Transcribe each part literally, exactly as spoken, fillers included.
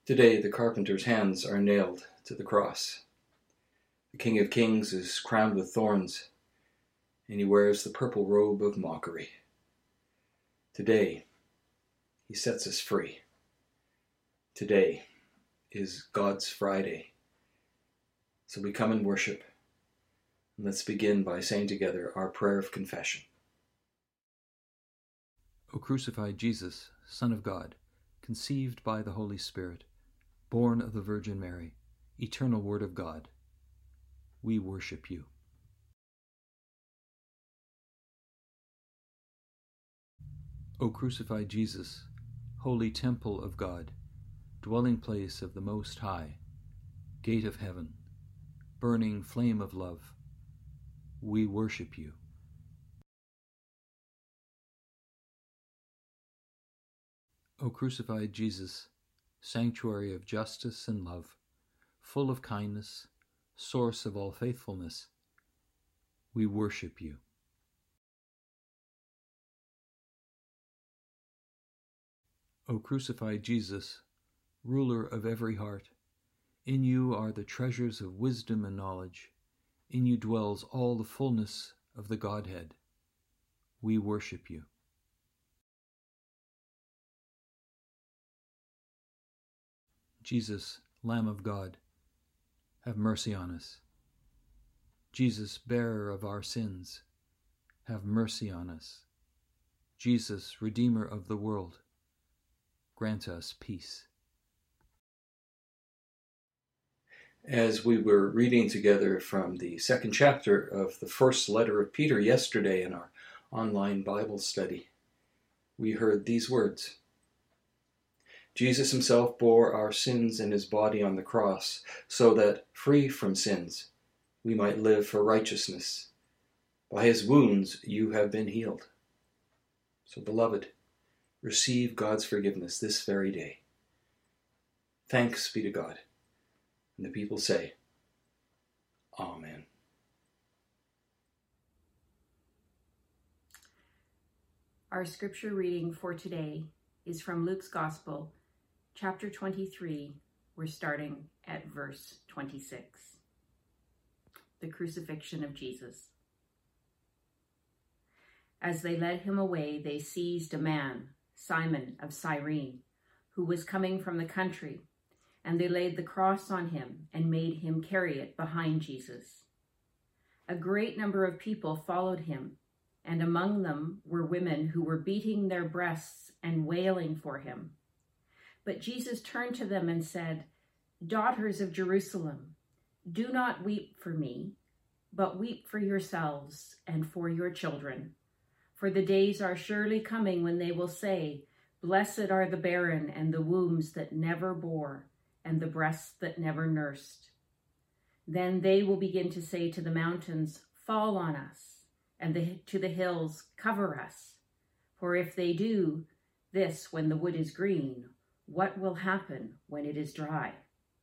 Today the carpenter's hands are nailed to the cross. The King of Kings is crowned with thorns, and he wears the purple robe of mockery. Today he sets us free. Today is God's Friday. So we come and worship. And let's begin by saying together our prayer of confession. O crucified Jesus, Son of God, conceived by the Holy Spirit, born of the Virgin Mary, eternal Word of God, we worship you. O crucified Jesus, holy temple of God, dwelling place of the Most High, gate of heaven, burning flame of love, we worship you. O crucified Jesus, sanctuary of justice and love, full of kindness, source of all faithfulness, we worship you. O crucified Jesus, ruler of every heart, in you are the treasures of wisdom and knowledge, in you dwells all the fullness of the Godhead, we worship you. Jesus, Lamb of God, have mercy on us. Jesus, bearer of our sins, have mercy on us. Jesus, Redeemer of the world, grant us peace. As we were reading together from the second chapter of the first letter of Peter yesterday in our online Bible study, we heard these words. Jesus himself bore our sins in his body on the cross, so that, free from sins, we might live for righteousness. By his wounds you have been healed. So, beloved, receive God's forgiveness this very day. Thanks be to God. And the people say, Amen. Our scripture reading for today is from Luke's Gospel, chapter twenty-three. We're starting at verse twenty-six. The crucifixion of Jesus. As they led him away, they seized a man, Simon of Cyrene, who was coming from the country, and they laid the cross on him and made him carry it behind Jesus. A great number of people followed him, and among them were women who were beating their breasts and wailing for him. But Jesus turned to them and said, "Daughters of Jerusalem, do not weep for me, but weep for yourselves and for your children. For the days are surely coming when they will say, 'Blessed are the barren and the wombs that never bore, and the breasts that never nursed.' Then they will begin to say to the mountains, 'Fall on us,' and the, to the hills, 'Cover us.' For if they do this when the wood is green, what will happen when it is dry?"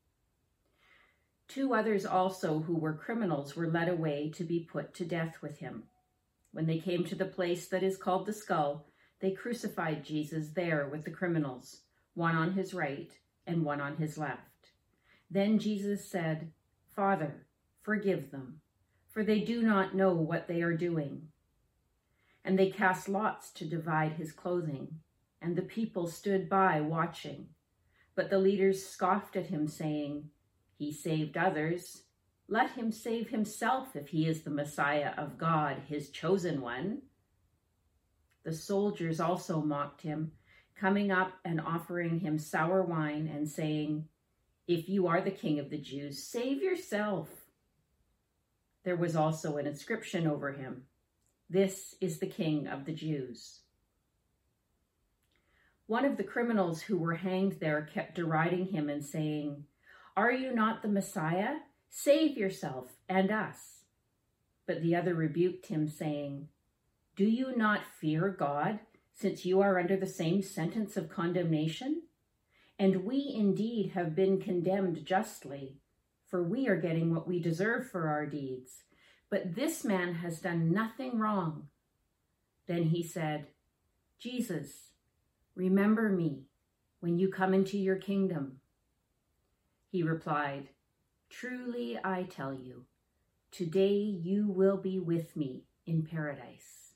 Two others also who were criminals were led away to be put to death with him. When they came to the place that is called the Skull, they crucified Jesus there with the criminals, one on his right and one on his left. Then Jesus said, "Father, forgive them, for they do not know what they are doing." And they cast lots to divide his clothing, and the people stood by watching. But the leaders scoffed at him, saying, "He saved others. Let him save himself if he is the Messiah of God, his chosen one." The soldiers also mocked him, coming up and offering him sour wine and saying, "If you are the King of the Jews, save yourself." There was also an inscription over him, "This is the King of the Jews." One of the criminals who were hanged there kept deriding him and saying, "Are you not the Messiah? Save yourself and us." But the other rebuked him, saying, "Do you not fear God, since you are under the same sentence of condemnation? And we indeed have been condemned justly, for we are getting what we deserve for our deeds. But this man has done nothing wrong." Then he said, "Jesus, remember me when you come into your kingdom." He replied, "Truly I tell you, today you will be with me in paradise."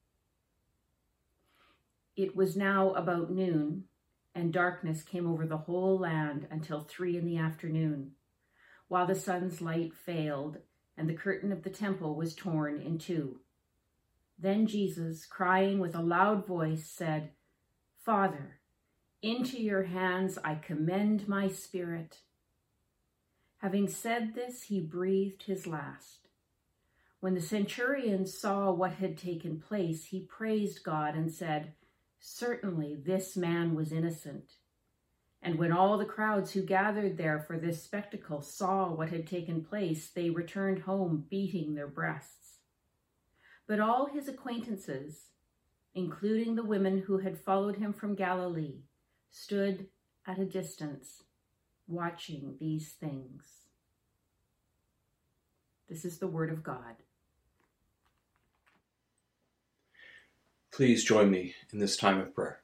It was now about noon, and darkness came over the whole land until three in the afternoon, while the sun's light failed and the curtain of the temple was torn in two. Then Jesus, crying with a loud voice, said, "Father, into your hands I commend my spirit." Having said this, he breathed his last. When the centurion saw what had taken place, he praised God and said, "Certainly this man was innocent." And when all the crowds who gathered there for this spectacle saw what had taken place, they returned home beating their breasts. But all his acquaintances, including the women who had followed him from Galilee, stood at a distance, watching these things. This is the word of God. Please join me in this time of prayer.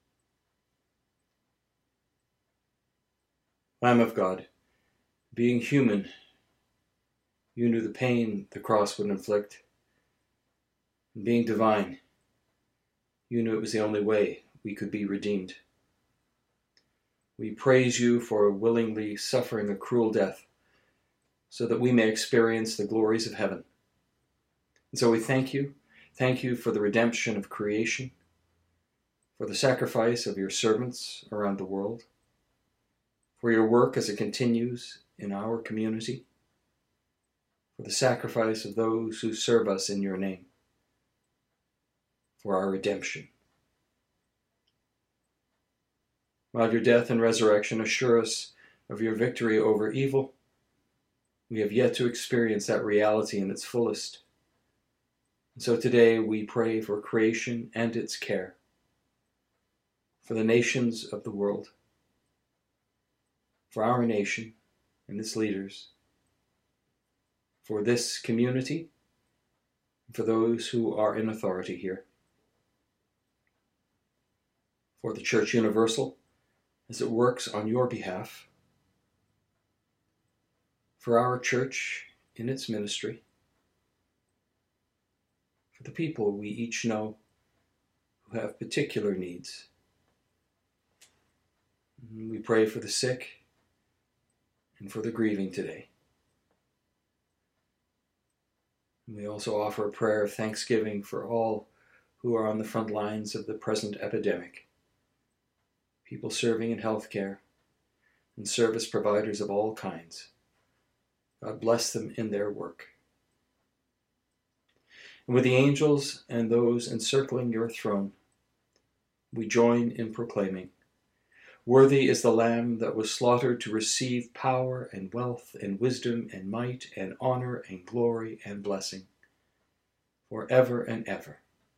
Lamb of God, being human, you knew the pain the cross would inflict. And being divine, you knew it was the only way we could be redeemed. We praise you for willingly suffering a cruel death so that we may experience the glories of heaven. And so we thank you. Thank you for the redemption of creation, for the sacrifice of your servants around the world, for your work as it continues in our community, for the sacrifice of those who serve us in your name, for our redemption. While your death and resurrection assure us of your victory over evil, we have yet to experience that reality in its fullest. And so today we pray for creation and its care, for the nations of the world, for our nation and its leaders, for this community, and for those who are in authority here, for the Church Universal as it works on your behalf, for our church in its ministry, for the people we each know who have particular needs. We pray for the sick and for the grieving today. We also offer a prayer of thanksgiving for all who are on the front lines of the present epidemic, people serving in healthcare and service providers of all kinds. God bless them in their work. And with the angels and those encircling your throne, we join in proclaiming, "Worthy is the Lamb that was slaughtered to receive power and wealth and wisdom and might and honor and glory and blessing, forever and ever."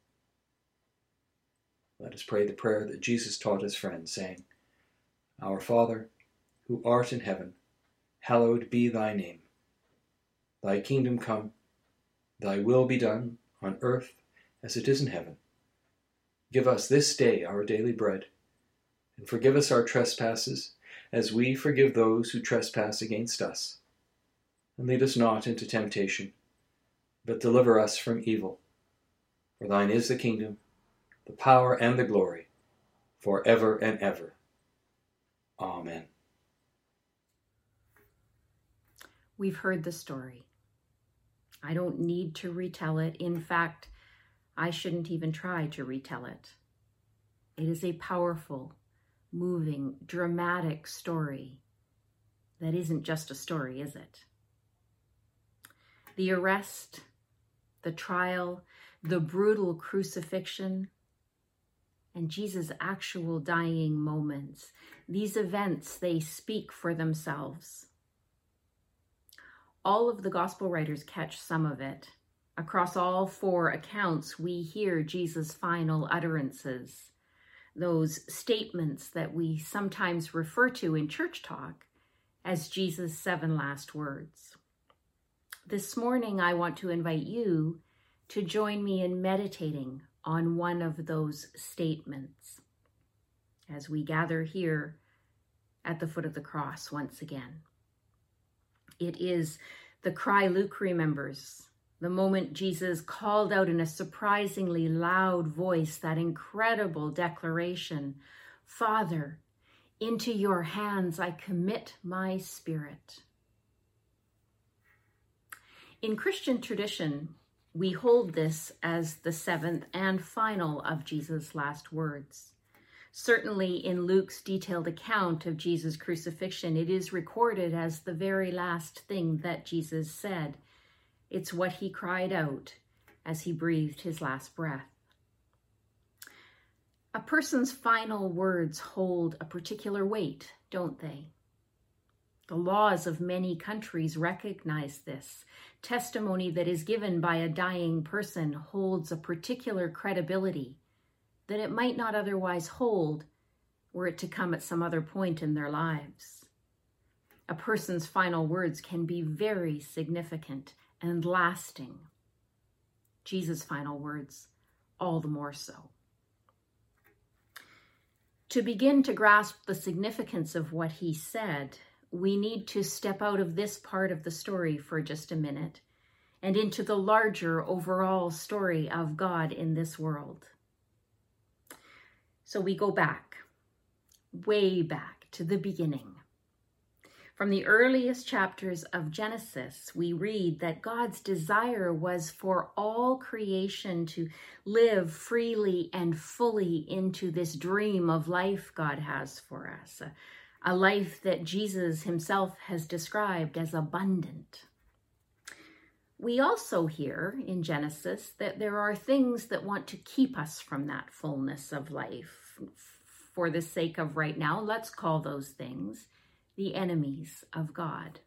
Let us pray the prayer that Jesus taught his friends, saying, "Our Father, who art in heaven, hallowed be thy name. Thy kingdom come, thy will be done on earth as it is in heaven. Give us this day our daily bread, and forgive us our trespasses, as we forgive those who trespass against us. And lead us not into temptation, but deliver us from evil. For thine is the kingdom, the power, and the glory, forever and ever. Amen." We've heard the story. I don't need to retell it. In fact, I shouldn't even try to retell it. It is a powerful, moving, dramatic story that isn't just a story, is it? The arrest, the trial, the brutal crucifixion, and Jesus' actual dying moments. These events, they speak for themselves. All of the gospel writers catch some of it. Across all four accounts, we hear Jesus' final utterances, those statements that we sometimes refer to in church talk as Jesus' seven last words. This morning, I want to invite you to join me in meditating on one of those statements as we gather here at the foot of the cross once again. It is the cry Luke remembers, the moment Jesus called out in a surprisingly loud voice that incredible declaration, "Father, into your hands I commit my spirit." In Christian tradition, we hold this as the seventh and final of Jesus' last words. Certainly in Luke's detailed account of Jesus' crucifixion, it is recorded as the very last thing that Jesus said. It's what he cried out as he breathed his last breath. A person's final words hold a particular weight, don't they? The laws of many countries recognize this. Testimony that is given by a dying person holds a particular credibility that it might not otherwise hold were it to come at some other point in their lives. A person's final words can be very significant and lasting. Jesus' final words, all the more so. To begin to grasp the significance of what he said, we need to step out of this part of the story for just a minute and into the larger overall story of God in this world. So we go back, way back to the beginning. From the earliest chapters of Genesis, we read that God's desire was for all creation to live freely and fully into this dream of life God has for us, a, a life that Jesus himself has described as abundant. We also hear in Genesis that there are things that want to keep us from that fullness of life. For the sake of right now, let's call those things the enemies of God.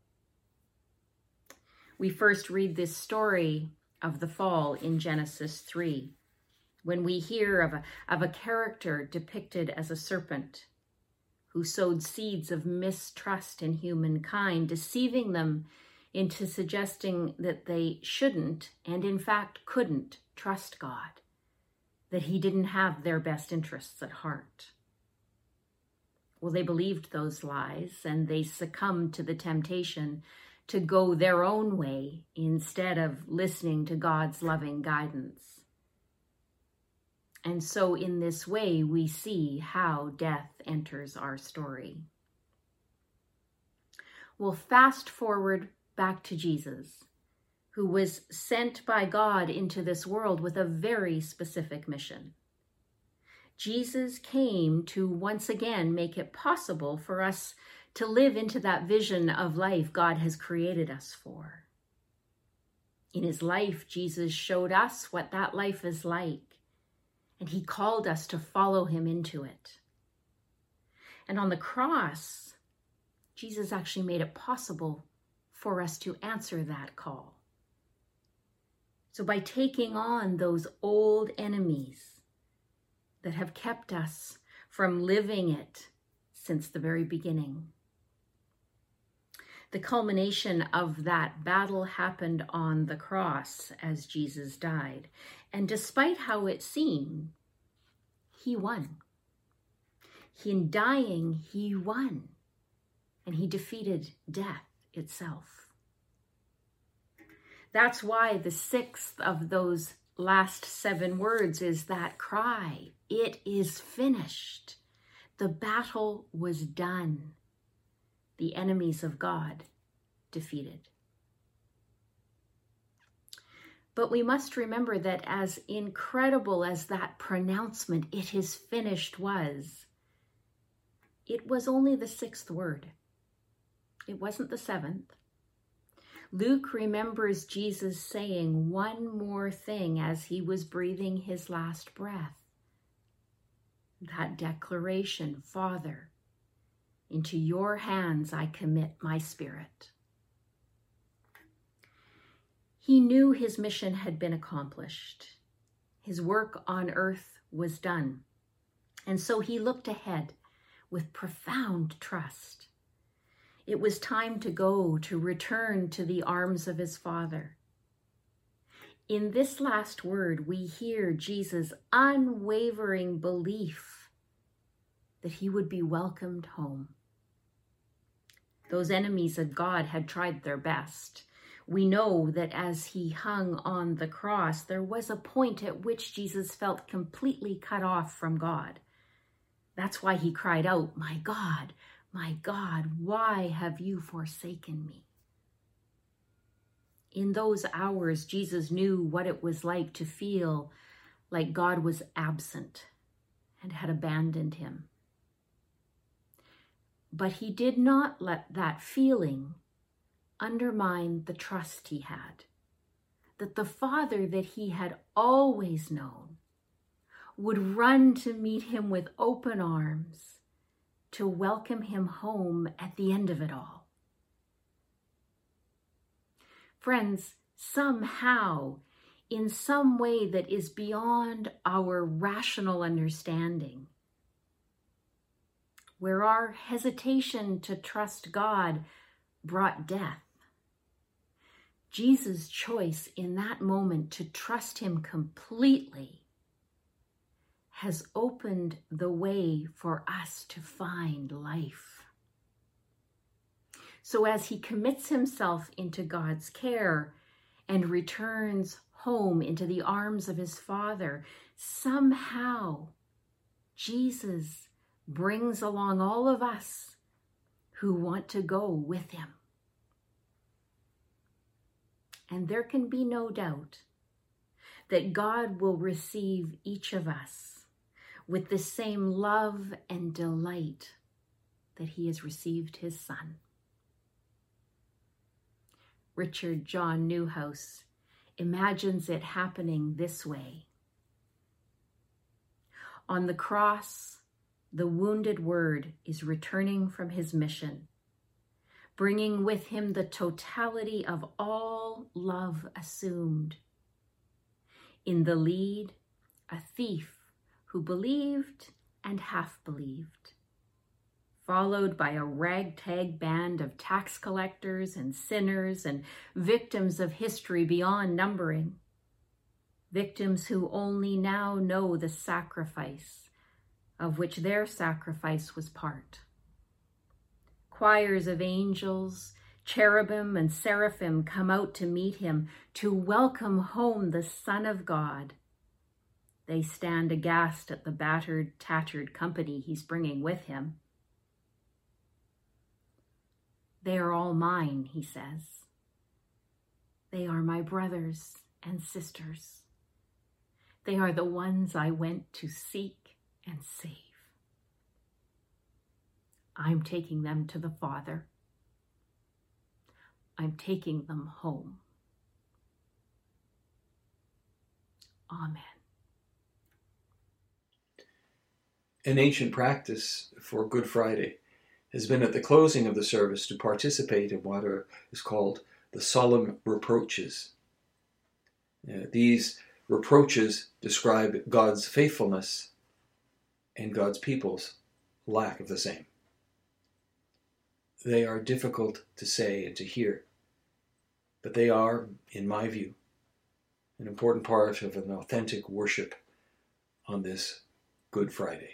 We first read this story of the fall in Genesis three, when we hear of a, of a character depicted as a serpent who sowed seeds of mistrust in humankind, deceiving them into suggesting that they shouldn't, and in fact couldn't, trust God, that he didn't have their best interests at heart. Well, they believed those lies, and they succumbed to the temptation to go their own way instead of listening to God's loving guidance. And so in this way, we see how death enters our story. Well, fast forward back to Jesus, who was sent by God into this world with a very specific mission. Jesus came to once again make it possible for us to live into that vision of life God has created us for. In his life, Jesus showed us what that life is like, and he called us to follow him into it. And on the cross, Jesus actually made it possible for us to answer that call. So by taking on those old enemies that have kept us from living it since the very beginning. The culmination of that battle happened on the cross as Jesus died. And despite how it seemed, he won. In dying, he won. And he defeated death itself. That's why the sixth of those last seven words is that cry, "It is finished." The battle was done. The enemies of God defeated. But we must remember that as incredible as that pronouncement, "It is finished," was, it was only the sixth word. It wasn't the seventh. Luke remembers Jesus saying one more thing as he was breathing his last breath. That declaration, "Father, into your hands I commit my spirit." He knew his mission had been accomplished. His work on earth was done. And so he looked ahead with profound trust. It was time to go, to return to the arms of his Father. In this last word, we hear Jesus' unwavering belief that he would be welcomed home. Those enemies of God had tried their best. We know that as he hung on the cross, there was a point at which Jesus felt completely cut off from God. That's why he cried out, "My God, my God, why have you forsaken me?" In those hours, Jesus knew what it was like to feel like God was absent and had abandoned him. But he did not let that feeling undermine the trust he had, that the Father that he had always known would run to meet him with open arms to welcome him home at the end of it all. Friends, somehow, in some way that is beyond our rational understanding, where our hesitation to trust God brought death, Jesus' choice in that moment to trust him completely has opened the way for us to find life. So as he commits himself into God's care and returns home into the arms of his Father, somehow Jesus brings along all of us who want to go with him. And there can be no doubt that God will receive each of us with the same love and delight that he has received his Son. Richard John Newhouse imagines it happening this way. On the cross, the wounded Word is returning from his mission, bringing with him the totality of all love assumed. In the lead, a thief who believed and half believed, followed by a ragtag band of tax collectors and sinners and victims of history beyond numbering, victims who only now know the sacrifice of which their sacrifice was part. Choirs of angels, cherubim and seraphim come out to meet him, to welcome home the Son of God. They stand aghast at the battered, tattered company he's bringing with him. They are all mine, he says. They are my brothers and sisters. They are the ones I went to seek and save. I'm taking them to the Father. I'm taking them home. Amen. An ancient practice for Good Friday has been at the closing of the service to participate in what are, is called the solemn reproaches. Uh, these reproaches describe God's faithfulness and God's people's lack of the same. They are difficult to say and to hear, but they are, in my view, an important part of an authentic worship on this Good Friday.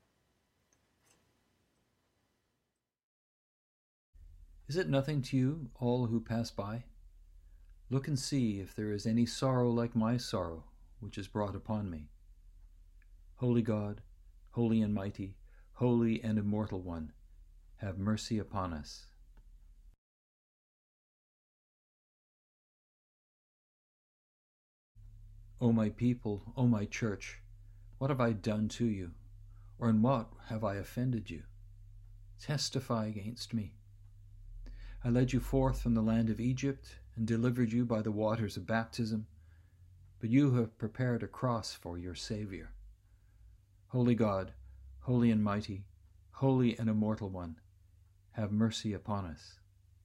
Is it nothing to you, all who pass by? Look and see if there is any sorrow like my sorrow, which is brought upon me. Holy God, holy and mighty, holy and immortal one, have mercy upon us. O my people, O my church, what have I done to you, or in what have I offended you? Testify against me. I led you forth from the land of Egypt and delivered you by the waters of baptism, but you have prepared a cross for your Savior. Holy God, holy and mighty, holy and immortal one, have mercy upon us.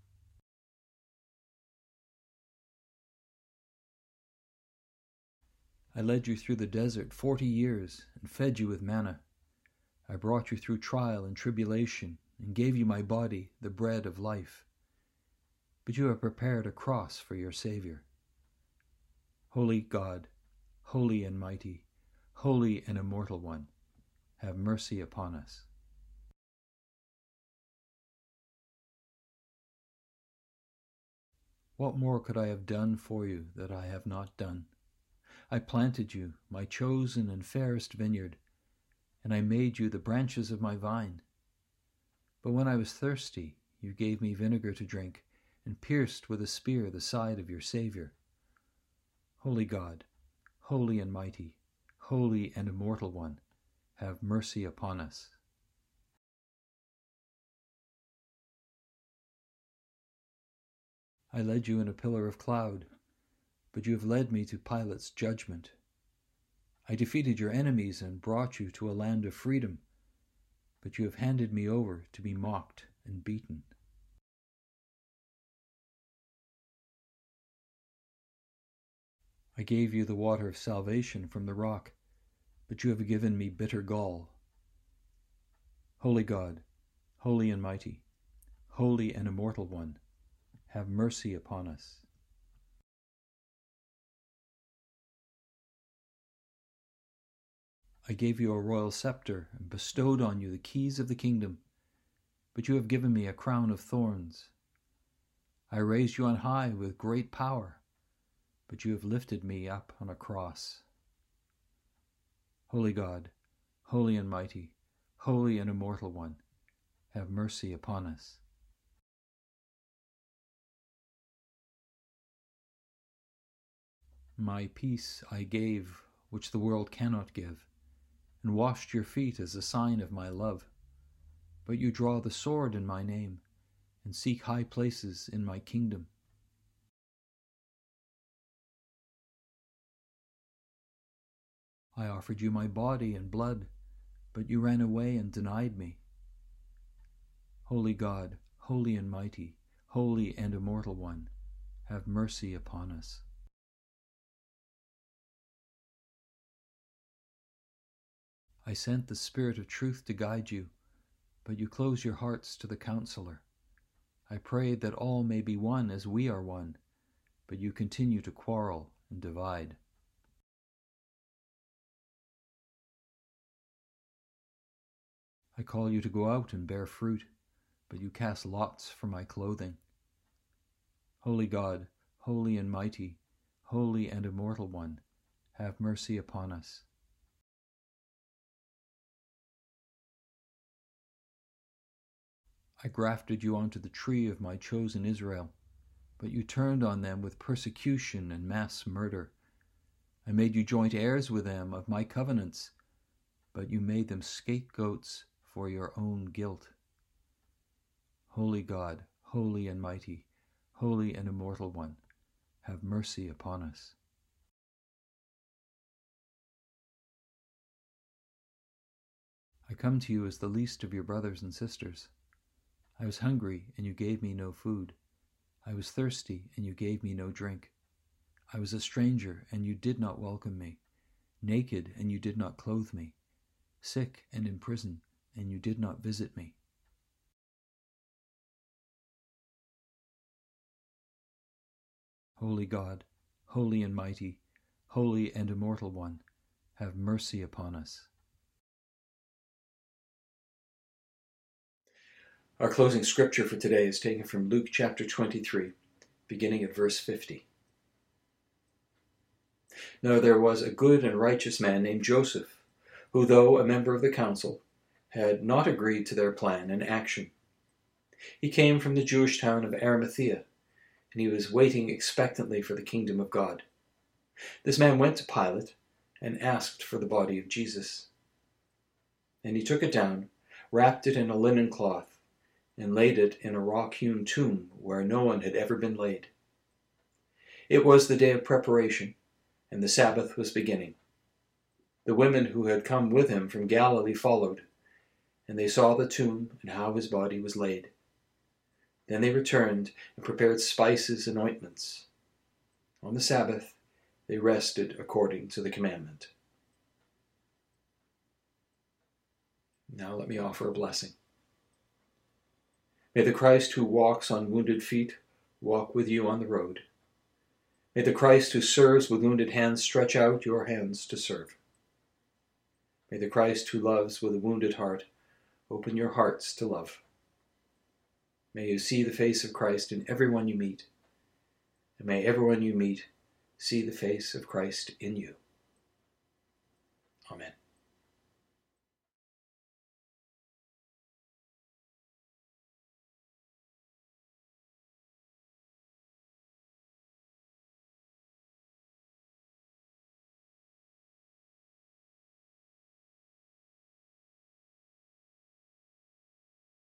I led you through the desert forty years and fed you with manna. I brought you through trial and tribulation and gave you my body, the bread of life. But you have prepared a cross for your Savior. Holy God, holy and mighty, holy and immortal one, have mercy upon us. What more could I have done for you that I have not done? I planted you, my chosen and fairest vineyard, and I made you the branches of my vine. But when I was thirsty, you gave me vinegar to drink, and pierced with a spear the side of your Saviour. Holy God, holy and mighty, holy and immortal one, have mercy upon us. I led you in a pillar of cloud, but you have led me to Pilate's judgment. I defeated your enemies and brought you to a land of freedom, but you have handed me over to be mocked and beaten. I gave you the water of salvation from the rock, but you have given me bitter gall. Holy God, holy and mighty, holy and immortal one, have mercy upon us. I gave you a royal scepter and bestowed on you the keys of the kingdom, but you have given me a crown of thorns. I raised you on high with great power, but you have lifted me up on a cross. Holy God, holy and mighty, holy and immortal one, have mercy upon us. My peace I gave, which the world cannot give, and washed your feet as a sign of my love. But you draw the sword in my name, and seek high places in my kingdom. I offered you my body and blood, but you ran away and denied me. Holy God, holy and mighty, holy and immortal one, have mercy upon us. I sent the Spirit of truth to guide you, but you close your hearts to the Counselor. I prayed that all may be one as we are one, but you continue to quarrel and divide. I call you to go out and bear fruit, but you cast lots for my clothing. Holy God, holy and mighty, holy and immortal one, have mercy upon us. I grafted you onto the tree of my chosen Israel, but you turned on them with persecution and mass murder. I made you joint heirs with them of my covenants, but you made them scapegoats for your own guilt. Holy God, holy and mighty, holy and immortal one, have mercy upon us. I come to you as the least of your brothers and sisters. I was hungry, and you gave me no food. I was thirsty, and you gave me no drink. I was a stranger, and you did not welcome me, naked, and you did not clothe me, sick and in prison, and you did not visit me. Holy God, holy and mighty, holy and immortal one, have mercy upon us. Our closing scripture for today is taken from Luke chapter twenty-three, beginning at verse fifty. Now there was a good and righteous man named Joseph, who, though a member of the council, had not agreed to their plan and action. He came from the Jewish town of Arimathea, and he was waiting expectantly for the kingdom of God. This man went to Pilate and asked for the body of Jesus. And he took it down, wrapped it in a linen cloth, and laid it in a rock-hewn tomb where no one had ever been laid. It was the day of preparation, and the Sabbath was beginning. The women who had come with him from Galilee followed, and they saw the tomb and how his body was laid. Then they returned and prepared spices and ointments. On the Sabbath, they rested according to the commandment. Now let me offer a blessing. May the Christ who walks on wounded feet walk with you on the road. May the Christ who serves with wounded hands stretch out your hands to serve. May the Christ who loves with a wounded heart open your hearts to love. May you see the face of Christ in everyone you meet. and may everyone you meet see the face of Christ in you. Amen.